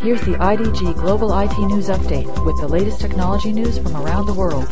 Here's the IDG Global IT News Update with the latest technology news from around the world.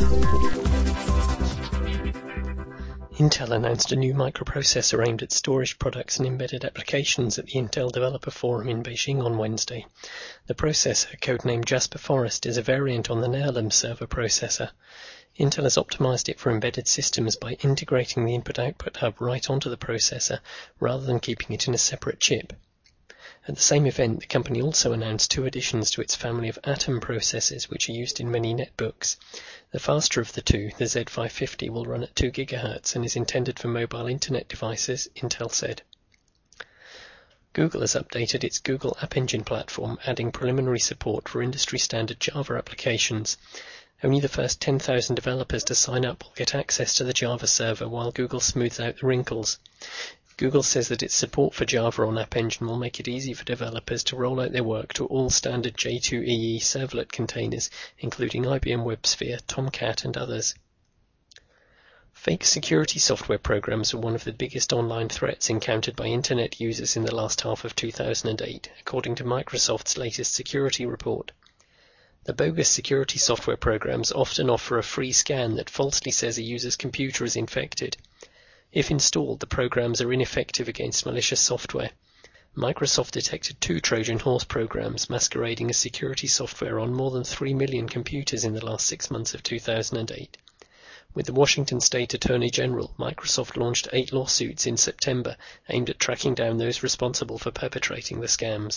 Intel announced a new microprocessor aimed at storage products and embedded applications at the Intel Developer Forum in Beijing on Wednesday. The processor, codenamed Jasper Forest, is a variant on the NeHaLim server processor. Intel has optimized it for embedded systems by integrating the input-output hub right onto the processor rather than keeping it in a separate chip. At the same event, the company also announced two additions to its family of Atom processors, which are used in many netbooks. The faster of the two, the Z550, will run at 2 GHz and is intended for mobile internet devices, Intel said. Google has updated its Google App Engine platform, adding preliminary support for industry-standard Java applications. Only the first 10,000 developers to sign up will get access to the Java server while Google smooths out the wrinkles. Google says that its support for Java on App Engine will make it easy for developers to roll out their work to all standard J2EE servlet containers, including IBM WebSphere, Tomcat, and others. Fake security software programs are one of the biggest online threats encountered by Internet users in the last half of 2008, according to Microsoft's latest security report. The bogus security software programs often offer a free scan that falsely says a user's computer is infected. If installed, the programs are ineffective against malicious software. Microsoft detected 2 Trojan horse programs masquerading as security software on more than 3 million computers in the last 6 months of 2008. With the Washington State Attorney General, Microsoft launched 8 lawsuits in September aimed at tracking down those responsible for perpetrating the scams.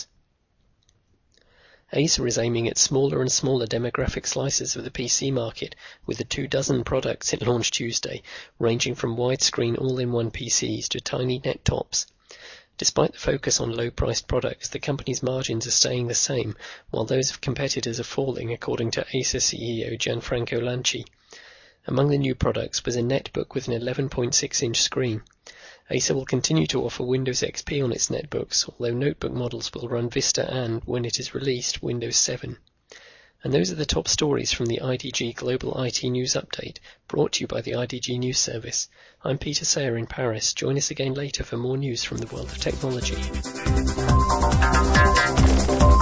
Acer is aiming at smaller and smaller demographic slices of the PC market, with the 24 products it launched Tuesday, ranging from widescreen all-in-one PCs to tiny net tops. Despite the focus on low-priced products, the company's margins are staying the same, while those of competitors are falling, according to Acer CEO Gianfranco Lanci. Among the new products was a netbook with an 11.6-inch screen. Acer will continue to offer Windows XP on its netbooks, although notebook models will run Vista and, when it is released, Windows 7. And those are the top stories from the IDG Global IT News Update, brought to you by the IDG News Service. I'm Peter Sayer in Paris. Join us again later for more news from the world of technology.